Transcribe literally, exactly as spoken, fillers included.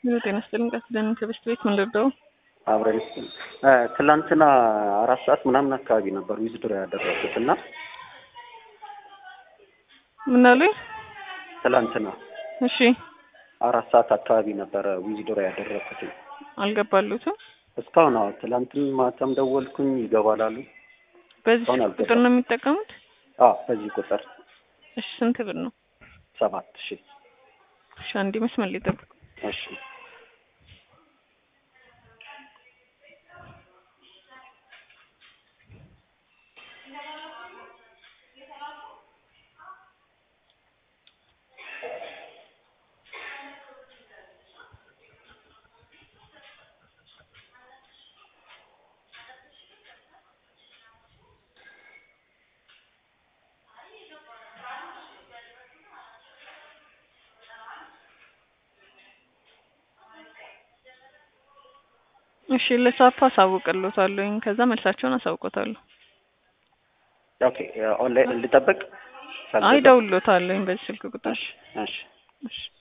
ነው ጤና ይስጥልኝ። ቀስደን ከበስት ቤት ምን ልርዳው? አብረን ትላንትና አራት ሰዓት ምናምን አካባቢ ነበር ዊዝድሮ ያደረኩት እና ምን አሉኝ? ትላንትና እሺ አራት ሰዓት አካባቢ ነበር ዊዝድሮ ያደረኩት። አልገባሉትም? እስካሁን አዎ፣ ትላንትም ማታም ደወልኩኝ ይገባል አሉ። በዚህ ቁጥር ነው የሚጠቀሙት? አዎ በዚህ ቁጥር። እሺ ስንት ብር ነው? ሰባት ሺህ። እሺ አንዴ መስመር ላይ ጠብቁ። እሺ እሺ ለሳፋ አሳውቅልዎታለሁ። ከዛ መልሳቸውን አሳውቆታለሁ። ኦኬ ኦንላይን ልጠብቅ? አይ ደውልዎታለሁ በዚህ ስልክ ቁጥር። እሺ እሺ።